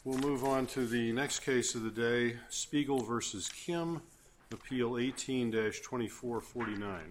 We'll move on to the next case of the day, Spiegel v. Kim, Appeal 18-2449.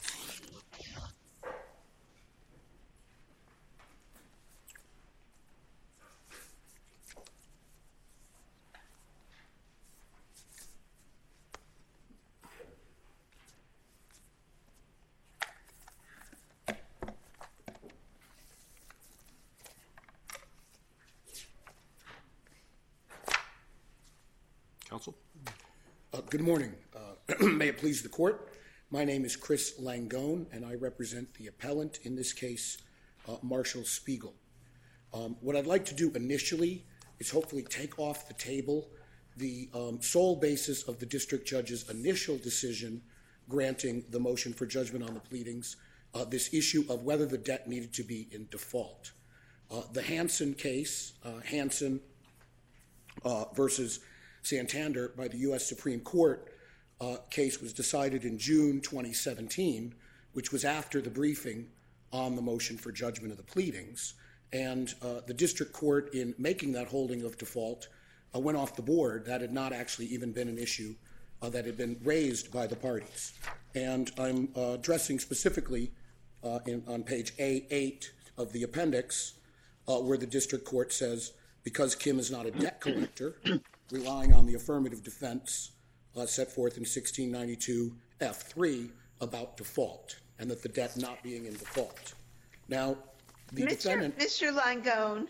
Counsel? Good morning. May it please the court. My name is Chris Langone, and I represent the appellant in this case, Marshall Spiegel. What I'd like to do initially is hopefully take off the table the sole basis of the district judge's initial decision granting the motion for judgment on the pleadings, this issue of whether the debt needed to be in default. The Hansen case, Hansen versus Santander by the U.S. Supreme Court case was decided in June 2017, which was after the briefing on the motion for judgment of the pleadings. And the district court, in making that holding of default, went off the board. That had not actually even been an issue that had been raised by the parties. And I'm addressing specifically on page A8 of the appendix where the district court says, because Kim is not a debt collector, relying on the affirmative defense set forth in 1692 F3 about default, and that the debt not being in default. Now, the defendant... Mr. Langone,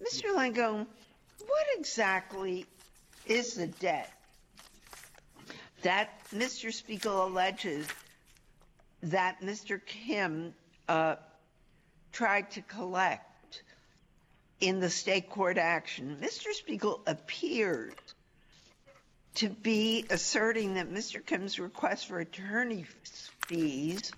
what exactly is the debt that Mr. Spiegel alleges that Mr. Kim tried to collect in the state court action? Mr. Spiegel appeared to be asserting that Mr. Kim's request for attorney fees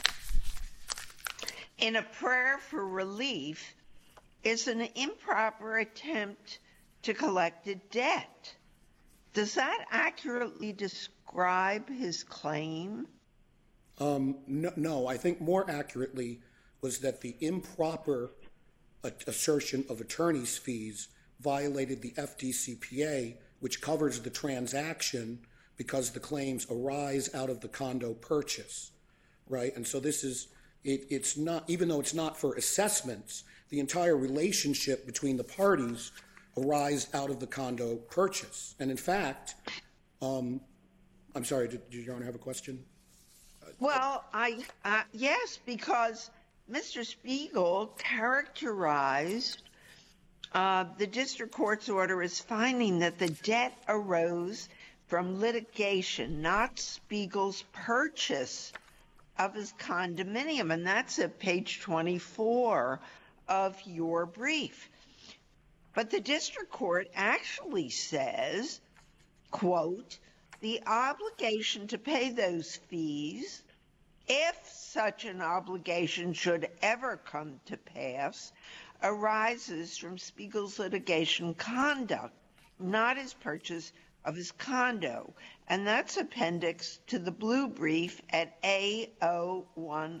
in a prayer for relief is an improper attempt to collect a debt. Does that accurately describe his claim? No, I think more accurately was that the improper assertion of attorney's fees violated the FDCPA, which covers the transaction because the claims arise out of the condo purchase, right? And so this is, it's not, even though it's not for assessments, the entire relationship between the parties arise out of the condo purchase. And in fact, I'm sorry, did Your Honor have a question? Well, yes, because Mr. Spiegel characterized the district court's order as finding that the debt arose from litigation, not Spiegel's purchase of his condominium. And that's at page 24 of your brief. But the district court actually says, quote, the obligation to pay those fees, if such an obligation should ever come to pass, arises from Spiegel's litigation conduct, not his purchase of his condo. And that's appendix to the blue brief at A011.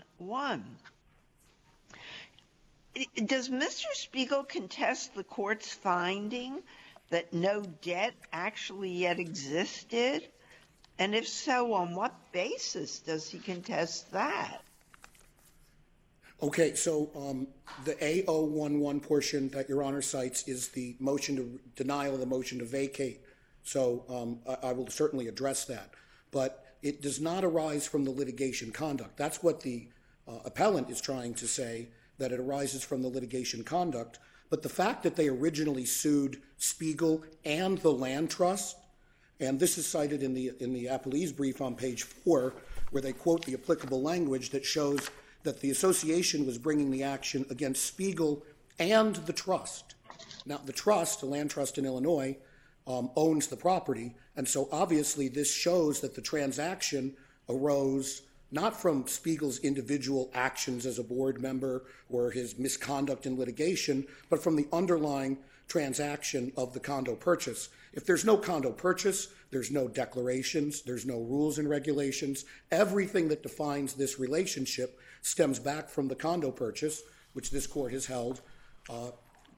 Does Mr. Spiegel contest the court's finding that no debt actually yet existed? And if so, on what basis does he contest that? Okay, so the A011 portion that Your Honor cites is the motion to denial of the motion to vacate. So I will certainly address that. But it does not arise from the litigation conduct. That's what the appellant is trying to say, that it arises from the litigation conduct. But the fact that they originally sued Spiegel and the land trust, and this is cited in the appellee's brief on page 4, where they quote the applicable language that shows that the association was bringing the action against Spiegel and the trust. Now, the trust, the land trust in Illinois, owns the property, and so obviously this shows that the transaction arose not from Spiegel's individual actions as a board member or his misconduct in litigation, but from the underlying transaction of the condo purchase. If there's no condo purchase, there's no declarations, there's no rules and regulations. Everything that defines this relationship stems back from the condo purchase, which this court has held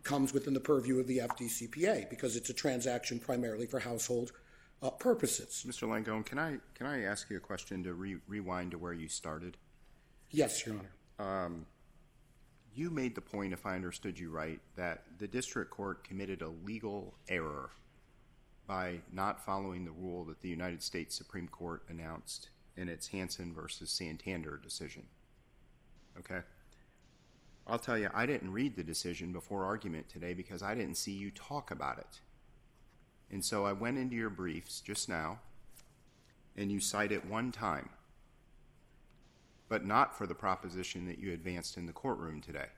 comes within the purview of the FDCPA because it's a transaction primarily for household purposes. Mr. Langone, can I ask you a question to rewind to where you started? Yes, Your Honor. You made the point, if I understood you right, that the district court committed a legal error by not following the rule that the United States Supreme Court announced in its Hansen versus Santander decision. Okay? I'll tell you, I didn't read the decision before argument today because I didn't see you talk about it. And so I went into your briefs just now, and you cite it one time, but not for the proposition that you advanced in the courtroom today.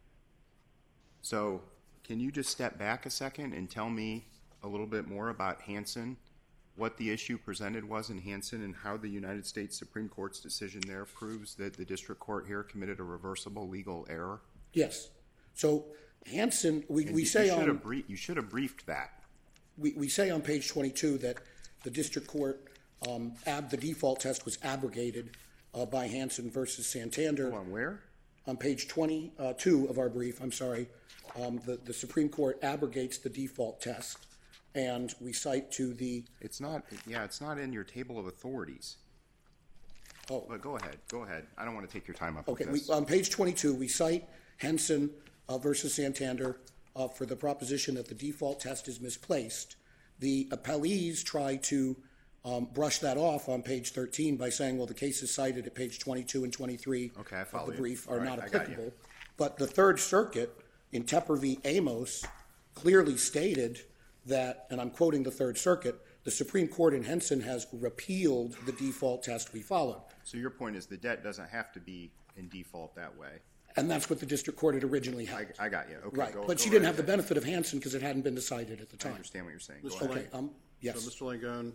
So can you just step back a second and tell me a little bit more about Hansen, what the issue presented was in Hansen, and how the United States Supreme Court's decision there proves that the district court here committed a reversible legal error? Yes. So Hansen, we say you should have briefed that. We say on page 22 that the district court, the default test was abrogated by Hansen versus Santander. Hold on, where? On page 22 of our brief, the Supreme Court abrogates the default test, and we cite to the... It's not in your table of authorities. Oh. But go ahead. I don't want to take your time up Okay, with this. On page 22, we cite Hansen versus Santander for the proposition that the default test is misplaced. The appellees try to brush that off on page 13 by saying, well, the cases cited at page 22 and 23 of the brief are not applicable. But the Third Circuit in Tepper v. Amos clearly stated that, and I'm quoting the Third Circuit, the Supreme Court in Hansen has repealed the default test we followed. So your point is the debt doesn't have to be in default that way. And that's what the district court had originally held. I got you. Okay, right. But she didn't have the benefit of Hansen because it hadn't been decided at the time. I understand what you're saying. Okay. Yes. So, Mr. Langone,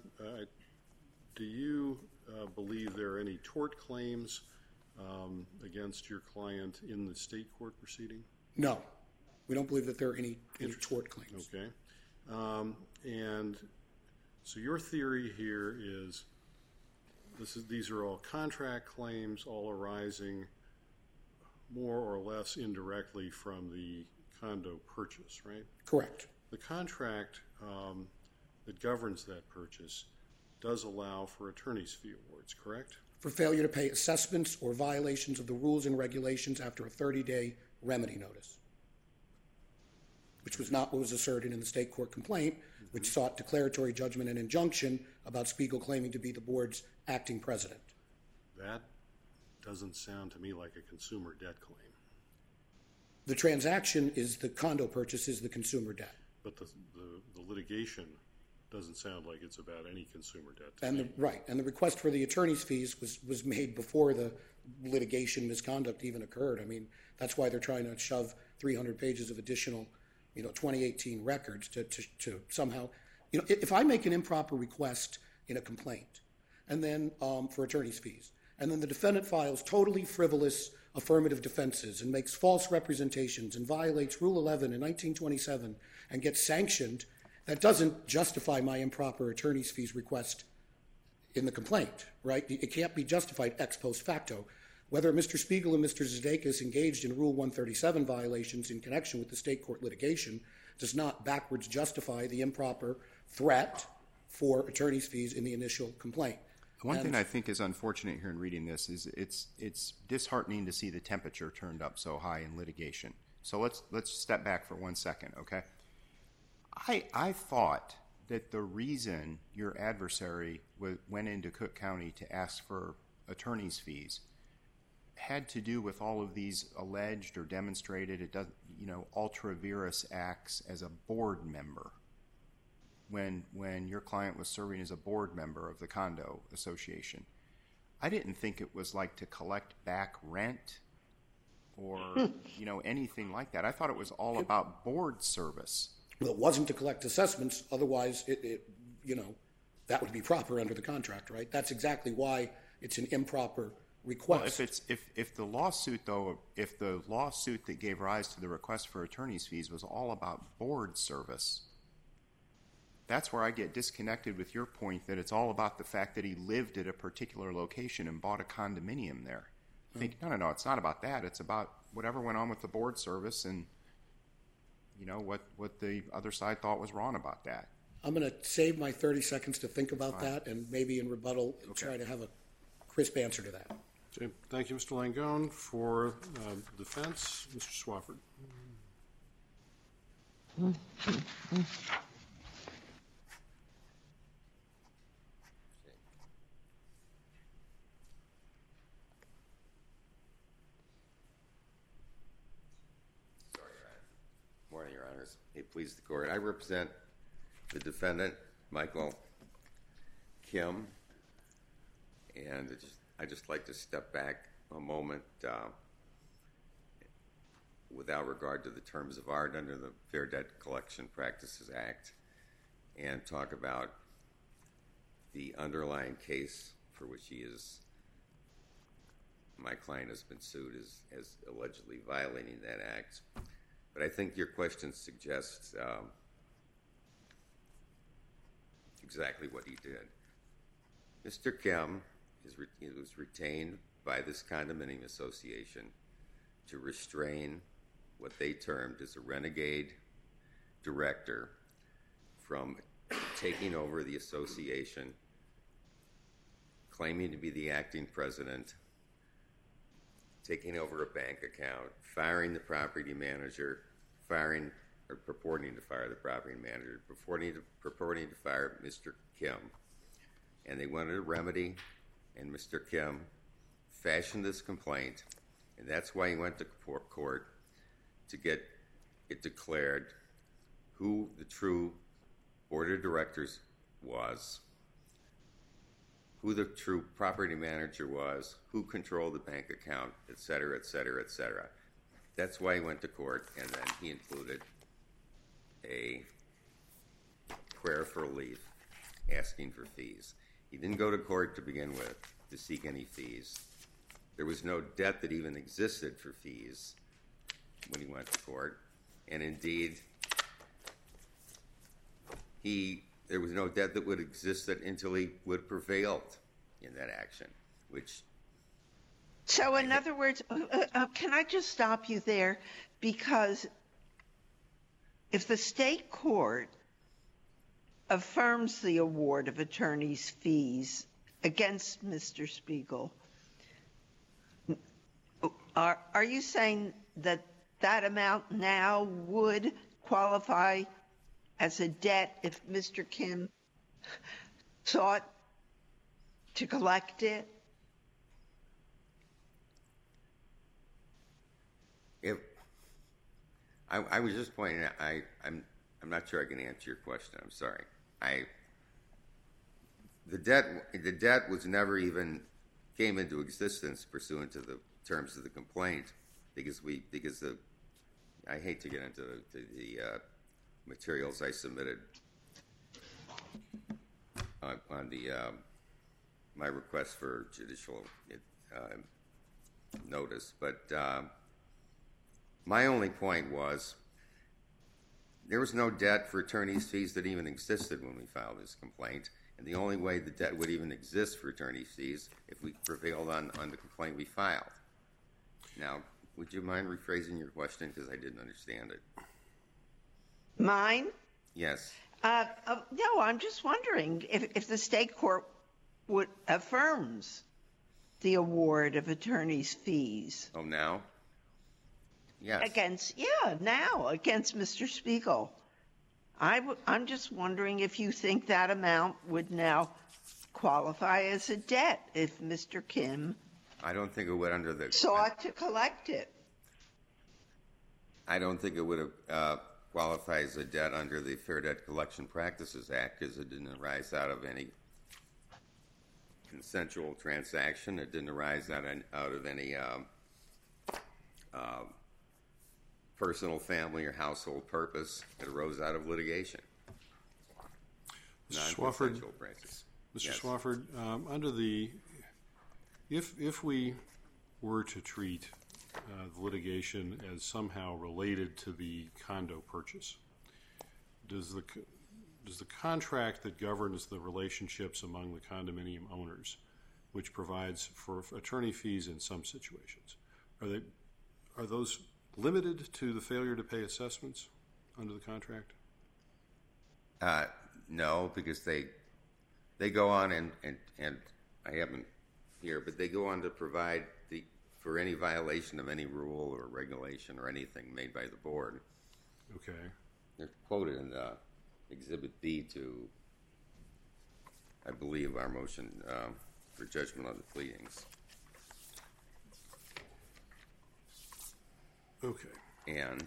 do you believe there are any tort claims against your client in the state court proceeding? No. We don't believe that there are any tort claims. Okay. And so your theory here is these are all contract claims, all arising more or less indirectly from the condo purchase, right? Correct. The contract that governs that purchase does allow for attorney's fee awards, correct? For failure to pay assessments or violations of the rules and regulations after a 30-day remedy notice, which was not what was asserted in the state court complaint, which sought declaratory judgment and injunction about Spiegel claiming to be the board's acting president. That doesn't sound to me like a consumer debt claim. The transaction is the condo purchase is the consumer debt. But the litigation doesn't sound like it's about any consumer debt. And the request for the attorney's fees was made before the litigation misconduct even occurred. I mean, that's why they're trying to shove 300 pages of additional 2018 records to somehow, if I make an improper request in a complaint and then for attorney's fees, and then the defendant files totally frivolous affirmative defenses and makes false representations and violates Rule 11 in 1927 and gets sanctioned, that doesn't justify my improper attorney's fees request in the complaint, right? It can't be justified ex post facto. Whether Mr. Spiegel and Mr. Zdekis engaged in Rule 137 violations in connection with the state court litigation does not backwards justify the improper threat for attorney's fees in the initial complaint. One thing I think is unfortunate here in reading this is it's disheartening to see the temperature turned up so high in litigation. So let's step back for 1 second, okay? I thought that the reason your adversary went into Cook County to ask for attorney's fees had to do with all of these alleged or demonstrated ultra vires acts as a board member when your client was serving as a board member of the condo association. I didn't think it was like to collect back rent or anything like that. I thought it was all about board service. Well, it wasn't to collect assessments. Otherwise, that would be proper under the contract, right? That's exactly why it's an improper request. Well, if the lawsuit that gave rise to the request for attorney's fees was all about board service, that's where I get disconnected with your point that it's all about the fact that he lived at a particular location and bought a condominium there. I think, no, it's not about that. It's about whatever went on with the board service and what the other side thought was wrong about that. I'm going to save my 30 seconds to think about that, and maybe in rebuttal try to have a crisp answer to that. Okay. Thank you, Mr. Langone. For defense, Mr. Swofford. Morning, Your Honors. May it please the Court. I represent the defendant, Michael Kim, and I'd just like to step back a moment without regard to the terms of art under the Fair Debt Collection Practices Act and talk about the underlying case for which my client has been sued as allegedly violating that act. But I think your question suggests exactly what he did. Mr. Kim was retained by this condominium association to restrain what they termed as a renegade director from taking over the association, claiming to be the acting president, taking over a bank account, firing the property manager, purporting to fire the property manager, purporting to fire Mr. Kim. And they wanted a remedy, and Mr. Kim fashioned this complaint, and that's why he went to court to get it declared who the true board of directors was, who the true property manager was, who controlled the bank account, et cetera, et cetera, et cetera. That's why he went to court, and then he included a prayer for relief asking for fees. He didn't go to court to begin with to seek any fees. There was no debt that even existed for fees when he went to court, and indeed, there was no debt that would exist until he would have prevailed in that action, which... So in other words, can I just stop you there? Because if the state court affirms the award of attorney's fees against Mr. Spiegel, are you saying that that amount now would qualify as a debt if Mr. Kim sought to collect it? I was just pointing out, I'm not sure I can answer your question. I'm sorry. The debt was never even came into existence pursuant to the terms of the complaint because I hate to get into the materials I submitted on my request for judicial notice, but my only point was there was no debt for attorney's fees that even existed when we filed this complaint, and the only way the debt would even exist for attorney's fees if we prevailed on the complaint we filed. Now, would you mind rephrasing your question because I didn't understand it? Mine? Yes. No, I'm just wondering if the state court affirms the award of attorney's fees. Oh, now? Yes. Against Mr. Spiegel. I'm just wondering if you think that amount would now qualify as a debt if Mr. Kim I don't think it would under the sought to collect it. I don't think it would have qualified as a debt under the Fair Debt Collection Practices Act because it didn't arise out of any consensual transaction. It didn't arise out of any personal, family, or household purpose. It arose out of litigation. Mr. Swofford, Yes. Swofford, under the if we were to treat the litigation as somehow related to the condo purchase, does the contract that governs the relationships among the condominium owners, which provides for attorney fees in some situations, are those limited to the failure to pay assessments under the contract? No, because they go on and I haven't here, but they go on to provide for any violation of any rule or regulation or anything made by the board. Okay. They're quoted in Exhibit B to, I believe, our motion for judgment on the pleadings. Okay. And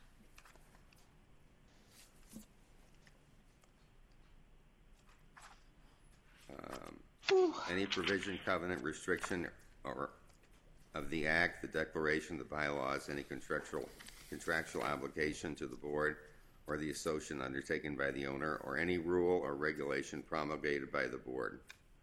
any provision, covenant, restriction, or of the act, the declaration, the bylaws, any contractual obligation to the board or the association undertaken by the owner, or any rule or regulation promulgated by the board.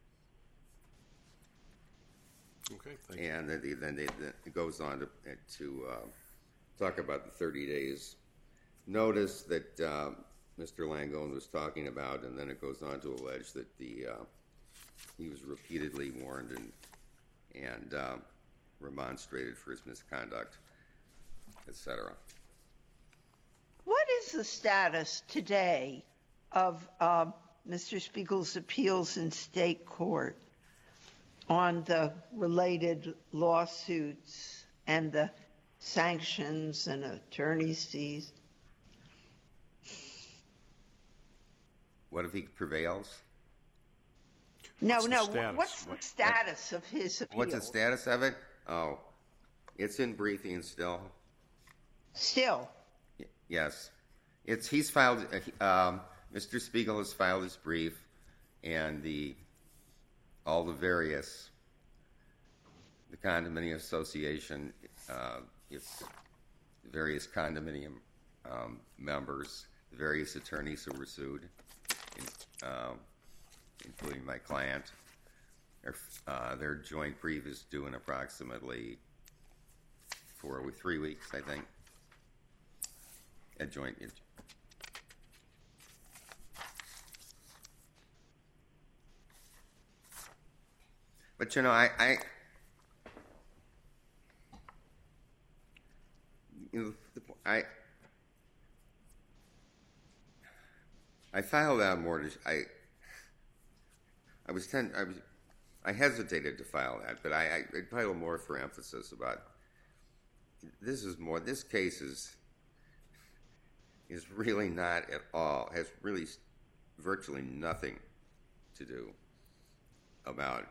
Okay, thank you. And then it goes on to talk about the 30 days notice that Mr. Langone was talking about, and then it goes on to allege that he was repeatedly warned and remonstrated for his misconduct, etc. What is the status today of Mr. Spiegel's appeals in state court on the related lawsuits and the sanctions and attorney's fees? What if he prevails? No. status? What's the status of his appeal? What's the status of it? Oh, it's in briefing still. Still. Yes, he's filed. Mr. Spiegel has filed his brief, and the condominium association, its various condominium members, the various attorneys who were sued, including my client. Their joint brief is due in approximately 3 weeks, I think. A joint. But I filed out mortgage. I hesitated to file that, but I filed more for emphasis about this is more. This case is really not at all, has really virtually nothing to do about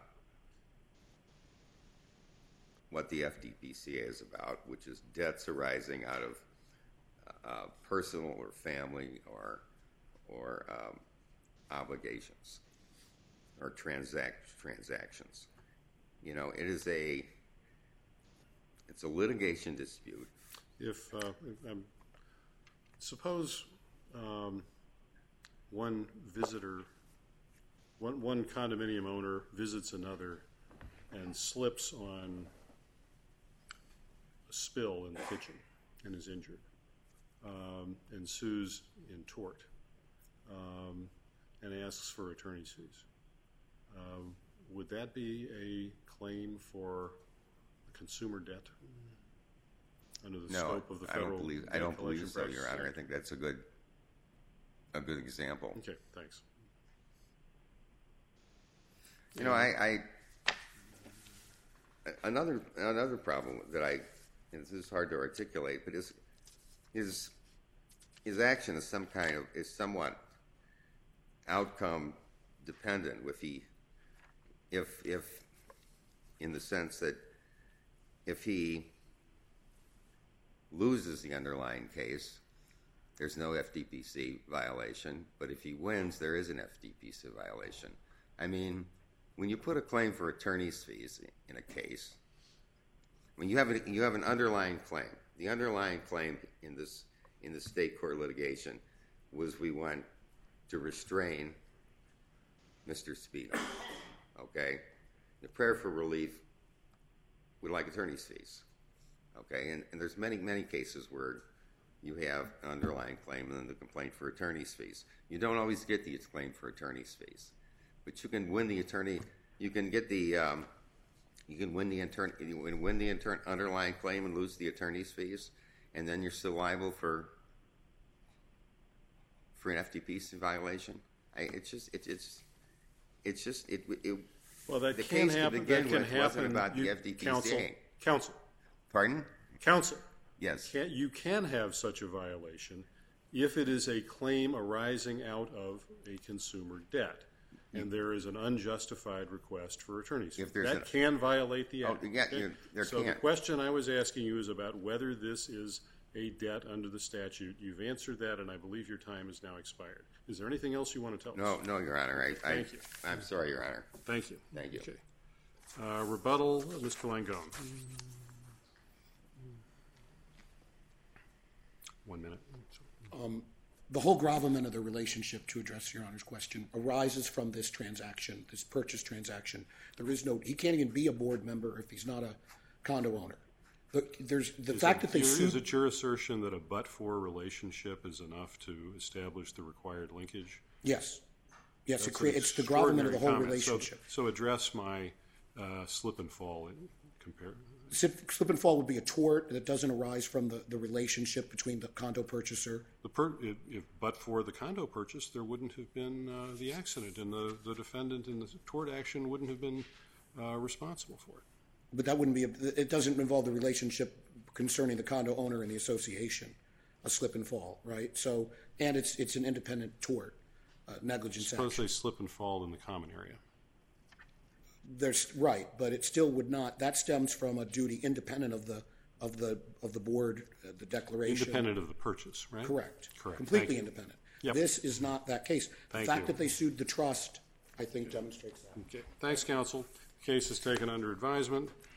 what the FDPCA is about, which is debts arising out of personal or family or obligations or transactions. It's a litigation dispute. Suppose one condominium owner visits another and slips on a spill in the kitchen and is injured, and sues in tort, and asks for attorney's fees. Would that be a claim for consumer debt under the scope of the federal? I don't believe so, Your Honor. I think that's a good example. Okay, thanks. Another problem that this is hard to articulate, but his action is somewhat outcome dependent. If in the sense that if he loses the underlying case, there's no FDPC violation, but if he wins, there is an FDPC violation. I mean, when you put a claim for attorney's fees in a case, when you have an underlying claim, the underlying claim in the state court litigation was we want to restrain Mr. Spiegel. Okay, the prayer for relief would like attorney's fees. Okay, and there's many cases where you have an underlying claim and then the complaint for attorney's fees. You don't always get the claim for attorney's fees, but you can win the attorney. You can get the. You can win the underlying claim and lose the attorney's fees, and then you're still liable for for an FTP violation? Well, that the can case happen. to begin That can with happen. wasn't about the FDPCA. Counsel. Pardon? Counsel. Yes. You can have such a violation if it is a claim arising out of a consumer debt, and there is an unjustified request for attorney's fees. That can violate the act. So the question I was asking you is about whether this is a debt under the statute. You've answered that, and I believe your time has now expired. Is there anything else you want to tell us? No, Your Honor. Thank you. I'm sorry, Your Honor. Thank you. Thank you. Okay. Rebuttal, Mr. Langone. 1 minute. The whole gravamen of the relationship, to address Your Honor's question, arises from this transaction, this purchase transaction. He can't even be a board member if he's not a condo owner. Is it your assertion that a but-for relationship is enough to establish the required linkage? Yes. Yes, it's the gravamen of the whole relationship. So address my slip and fall and compare. Slip and fall would be a tort that doesn't arise from the relationship between the condo purchaser. But for the condo purchase, there wouldn't have been the accident, and the defendant in the tort action wouldn't have been responsible for it. But that wouldn't be. It doesn't involve the relationship concerning the condo owner and the association. A slip and fall, right? So, and it's an independent tort, negligence action. Suppose they slip and fall in the common area. Right, but it still would not. That stems from a duty independent of the board, the declaration. Independent of the purchase, right? Correct. Completely independent. Yep. This is not that case. The fact that they sued the trust, I think, demonstrates that. Okay. Thanks, counsel. The case is taken under advisement.